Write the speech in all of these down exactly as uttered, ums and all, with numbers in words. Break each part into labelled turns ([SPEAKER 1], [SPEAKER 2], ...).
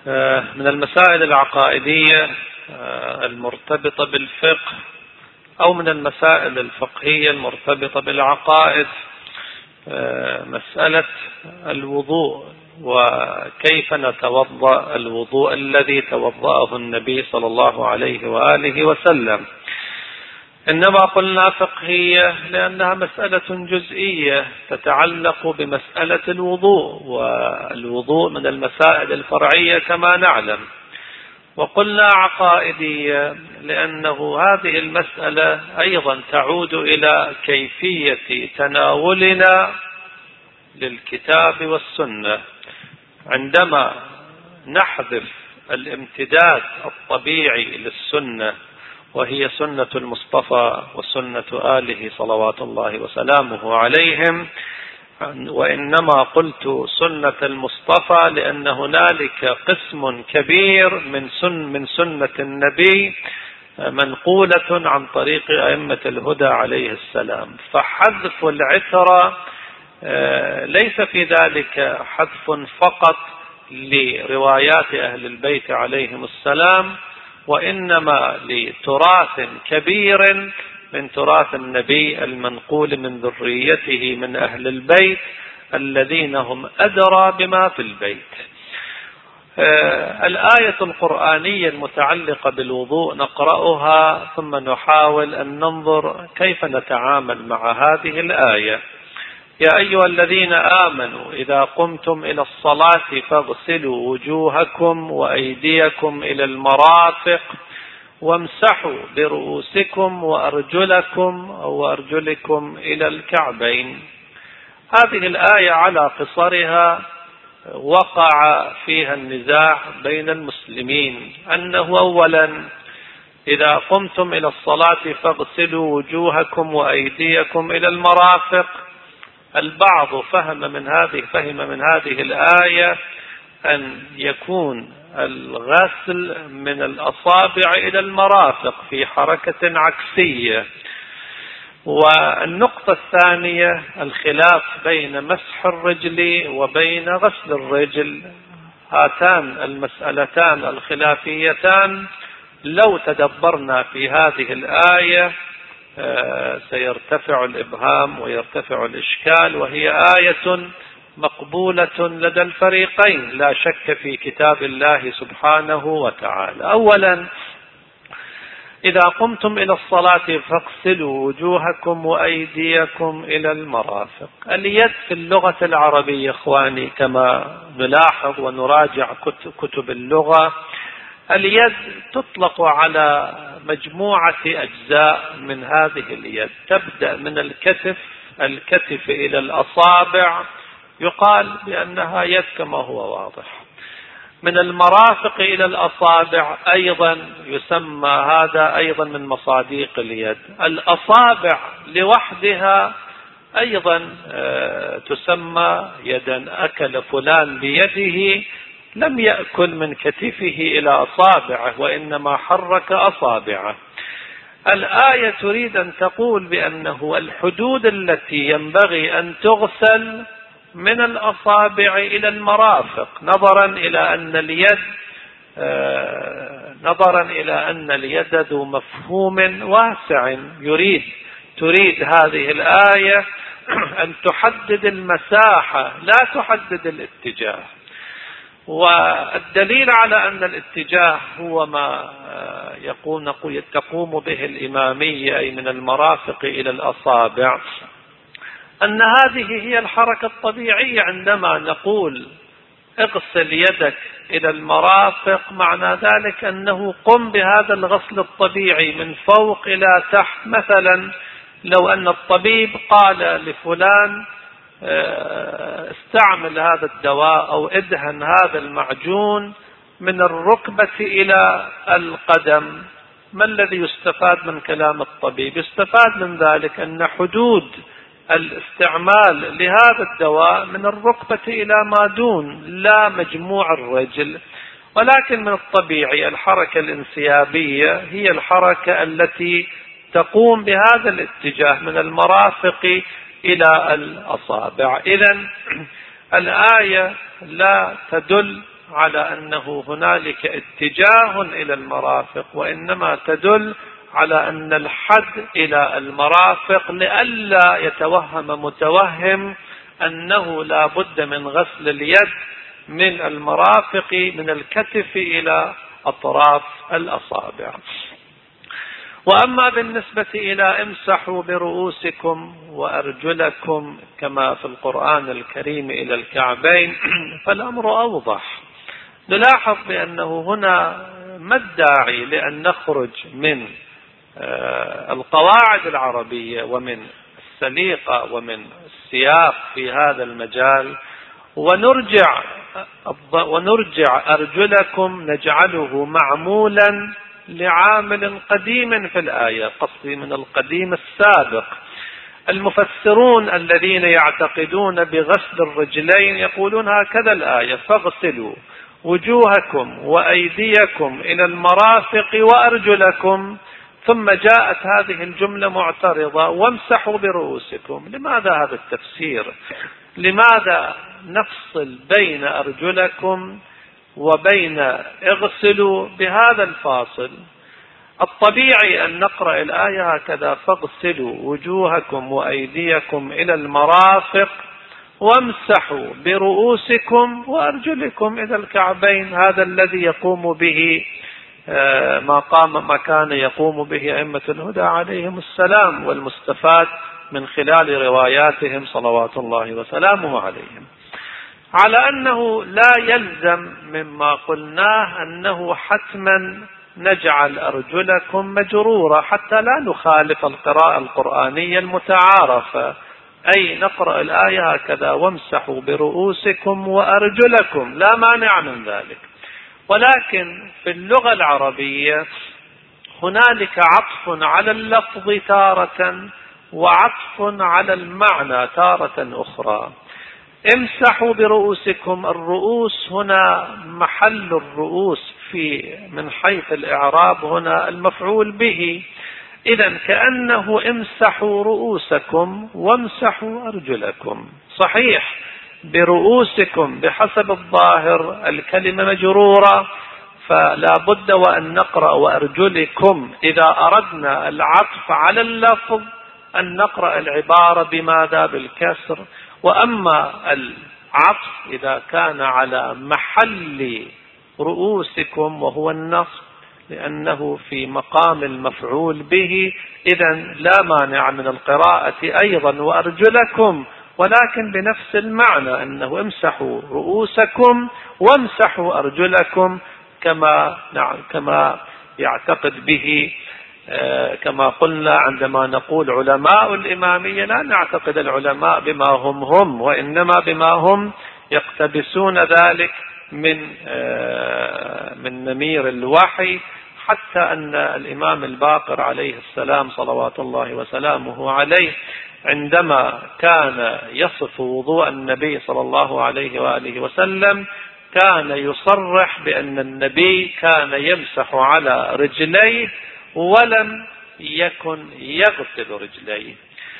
[SPEAKER 1] من المسائل العقائدية المرتبطة بالفقه أو من المسائل الفقهية المرتبطة بالعقائد مسألة الوضوء، وكيف نتوضأ الوضوء الذي توضأه النبي صلى الله عليه وآله وسلم. إنما قلنا فقهية لأنها مسألة جزئية تتعلق بمسألة الوضوء، والوضوء من المسائل الفرعية كما نعلم. وقلنا عقائدية لأنه هذه المسألة أيضا تعود إلى كيفية تناولنا للكتاب والسنة. عندما نحذف الامتداد الطبيعي للسنة وهي سنة المصطفى وسنة آله صلوات الله وسلامه عليهم، وإنما قلت سنة المصطفى لأن هنالك قسم كبير من سن من سنة النبي منقولة عن طريق أئمة الهدى عليه السلام، فحذف العترة ليس في ذلك حذف فقط لروايات أهل البيت عليهم السلام، وإنما لتراث كبير من تراث النبي المنقول من ذريته من أهل البيت الذين هم أدرى بما في البيت. آه الآية القرآنية المتعلقة بالوضوء نقرأها ثم نحاول أن ننظر كيف نتعامل مع هذه الآية. يا أيها الذين آمنوا إذا قمتم إلى الصلاة فاغسلوا وجوهكم وأيديكم إلى المرافق وامسحوا برؤوسكم وأرجلكم وأرجلكم إلى الكعبين. هذه الآية على قصرها وقع فيها النزاع بين المسلمين، أنه أولا إذا قمتم إلى الصلاة فاغسلوا وجوهكم وأيديكم إلى المرافق. البعض فهم من هذه فهم من هذه الآية أن يكون الغسل من الأصابع إلى المرافق في حركة عكسية. والنقطة الثانية الخلاف بين مسح الرجل وبين غسل الرجل. هاتان المسألتان الخلافيتان لو تدبرنا في هذه الآية سيرتفع الإبهام ويرتفع الإشكال، وهي آية مقبولة لدى الفريقين لا شك في كتاب الله سبحانه وتعالى. أولا إذا قمتم إلى الصلاة فاغسلوا وجوهكم وأيديكم إلى المرافق. اليد في اللغة العربية إخواني كما نلاحظ ونراجع كتب اللغة، اليد تطلق على مجموعة أجزاء من هذه اليد، تبدأ من الكتف الكتف إلى الأصابع يقال بأنها يد كما هو واضح. من المرافق إلى الأصابع أيضا يسمى هذا أيضا من مصاديق اليد. الأصابع لوحدها أيضا تسمى يدا. أكل فلان بيده لم يأكل من كتفه إلى أصابعه وإنما حرك أصابعه. الآية تريد أن تقول بأنه الحدود التي ينبغي أن تغسل من الأصابع إلى المرافق، نظرا إلى أن اليد نظرا إلى أن اليد ذو مفهوم واسع. يريد تريد هذه الآية أن تحدد المساحة لا تحدد الاتجاه. والدليل على أن الاتجاه هو ما يقول تقوم به الإمامية أي من المرافق إلى الأصابع، أن هذه هي الحركة الطبيعية. عندما نقول اغسل يدك إلى المرافق معنى ذلك أنه قم بهذا الغسل الطبيعي من فوق إلى تحت. مثلا لو أن الطبيب قال لفلان استعمل هذا الدواء أو ادهن هذا المعجون من الركبة إلى القدم، ما الذي يستفاد من كلام الطبيب؟ يستفاد من ذلك أن حدود الاستعمال لهذا الدواء من الركبة إلى ما دون، لا مجموع الرجل. ولكن من الطبيعي الحركة الانسيابية هي الحركة التي تقوم بهذا الاتجاه من المرافق إلى الأصابع. إذن الآية لا تدل على أنه هنالك اتجاه إلى المرافق، وإنما تدل على أن الحد إلى المرافق لئلا يتوهم متوهم أنه لا بد من غسل اليد من المرافق من الكتف إلى أطراف الأصابع. وأما بالنسبة إلى امسحوا برؤوسكم وأرجلكم كما في القرآن الكريم إلى الكعبين، فالأمر أوضح. نلاحظ بأنه هنا ما الداعي لأن نخرج من القواعد العربية ومن السليقة ومن السياق في هذا المجال ونرجع ونرجع أرجلكم نجعله معمولا لعامل قديم في الآية، قصدي من القديم السابق. المفسرون الذين يعتقدون بغسل الرجلين يقولون هكذا الآية: فاغسلوا وجوهكم وأيديكم إلى المرافق وأرجلكم، ثم جاءت هذه الجملة معترضة: وامسحوا برؤوسكم. لماذا هذا التفسير؟ لماذا نفصل بين أرجلكم وبين اغسلوا بهذا الفاصل؟ الطبيعي أن نقرأ الآية هكذا: فاغسلوا وجوهكم وأيديكم إلى المرافق وامسحوا برؤوسكم وأرجلكم إلى الكعبين. هذا الذي يقوم به ما قام ما كان يقوم به أئمة الهدى عليهم السلام، والمستفاد من خلال رواياتهم صلوات الله وسلامه عليهم. على أنه لا يلزم مما قلناه أنه حتما نجعل أرجلكم مجرورة حتى لا نخالف القراءة القرآنية المتعارفة، أي نقرأ الآية هكذا: وامسحوا برؤوسكم وأرجلكم، لا مانع من ذلك. ولكن في اللغة العربية هنالك عطف على اللفظ تارة وعطف على المعنى تارة أخرى. امسحوا برؤوسكم، الرؤوس هنا محل الرؤوس في من حيث الإعراب هنا المفعول به، إذن كأنه امسحوا رؤوسكم وامسحوا أرجلكم. صحيح برؤوسكم بحسب الظاهر الكلمة مجرورة، فلا بد وأن نقرأ وأرجلكم إذا أردنا العطف على اللفظ أن نقرأ العبارة بماذا؟ بالكسر. وأما العطف إذا كان على محل رؤوسكم وهو النصب لأنه في مقام المفعول به، إذن لا مانع من القراءة أيضا وأرجلكم، ولكن بنفس المعنى أنه امسحوا رؤوسكم وامسحوا أرجلكم كما نعم كما يعتقد به. آه كما قلنا عندما نقول علماء الإمامية لا نعتقد العلماء بما هم هم، وإنما بما هم يقتبسون ذلك من آه من نمير الوحي، حتى أن الإمام الباقر عليه السلام صلوات الله وسلامه عليه عندما كان يصف وضوء النبي صلى الله عليه وآله وسلم كان يصرح بأن النبي كان يمسح على رجليه ولم يكن يغسل رجليه.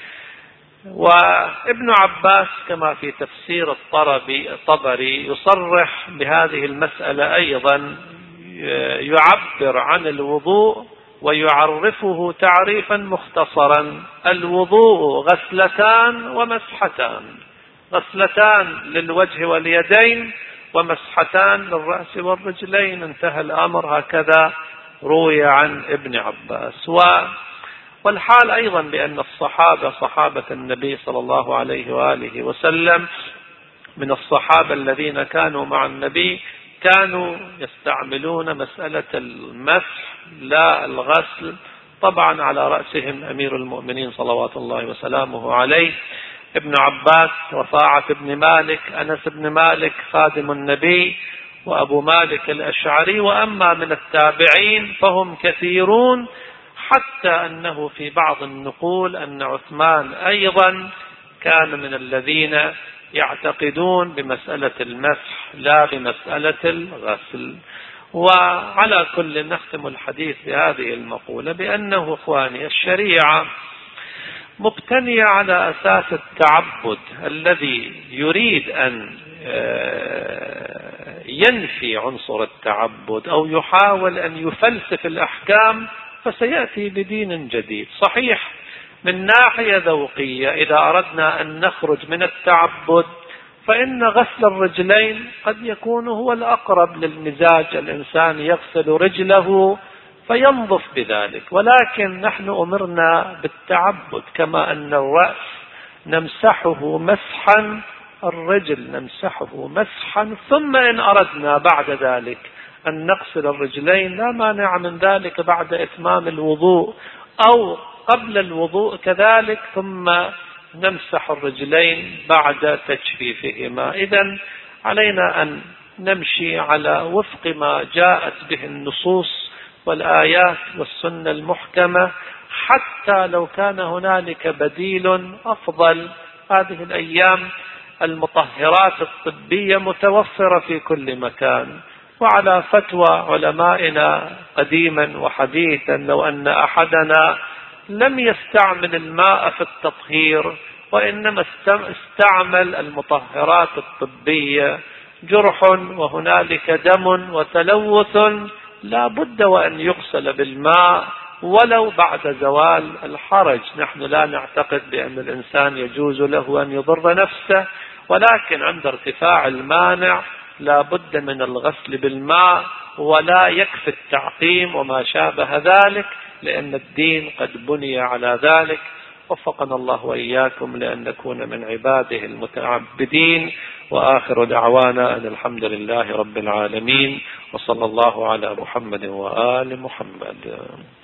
[SPEAKER 1] وابن عباس كما في تفسير الطبري يصرح بهذه المسألة أيضا، يعبر عن الوضوء ويعرفه تعريفا مختصرا: الوضوء غسلتان ومسحتان، غسلتان للوجه واليدين ومسحتان للرأس والرجلين. انتهى الأمر. هكذا روي عن ابن عباس. والحال أيضا بأن الصحابة صحابة النبي صلى الله عليه وآله وسلم من الصحابة الذين كانوا مع النبي كانوا يستعملون مسألة المسح لا الغسل، طبعا على رأسهم أمير المؤمنين صلوات الله وسلامه عليه، ابن عباس، رفاعة بن مالك، أنس بن مالك خادم النبي، وأبو مالك الأشعري. وأما من التابعين فهم كثيرون، حتى أنه في بعض النقول أن عثمان أيضا كان من الذين يعتقدون بمسألة المسح لا بمسألة الغسل. وعلى كل نختم الحديث بهذه المقولة بأنه إخواني الشريعة مبتنية على أساس التعبد الذي يريد أن ينفي عنصر التعبد أو يحاول أن يفلسف الأحكام فسيأتي بدين جديد. صحيح من ناحية ذوقية إذا أردنا أن نخرج من التعبد فإن غسل الرجلين قد يكون هو الأقرب للمزاج، الإنسان يغسل رجله فينظف بذلك، ولكن نحن أمرنا بالتعبد كما أن الرأس نمسحه مسحا، الرجل نمسحه مسحا، ثم إن أردنا بعد ذلك أن نغسل الرجلين لا مانع من ذلك بعد إتمام الوضوء أو قبل الوضوء كذلك، ثم نمسح الرجلين بعد تجفيفهما. إذن علينا أن نمشي على وفق ما جاءت به النصوص والآيات والسنة المحكمة، حتى لو كان هنالك بديل أفضل. هذه الأيام المطهرات الطبية متوفرة في كل مكان، وعلى فتوى علمائنا قديما وحديثا لو أن أحدنا لم يستعمل الماء في التطهير وإنما استعمل المطهرات الطبية، جرح وهنالك دم وتلوث لا بد وأن يغسل بالماء ولو بعد زوال الحرج. نحن لا نعتقد بأن الإنسان يجوز له أن يضر نفسه، ولكن عند ارتفاع المانع لا بد من الغسل بالماء، ولا يكفي التعقيم وما شابه ذلك، لأن الدين قد بني على ذلك. وفقنا الله وإياكم لأن نكون من عباده المتعبدين. وآخر دعوانا أن الحمد لله رب العالمين، وصلى الله على محمد وآل محمد.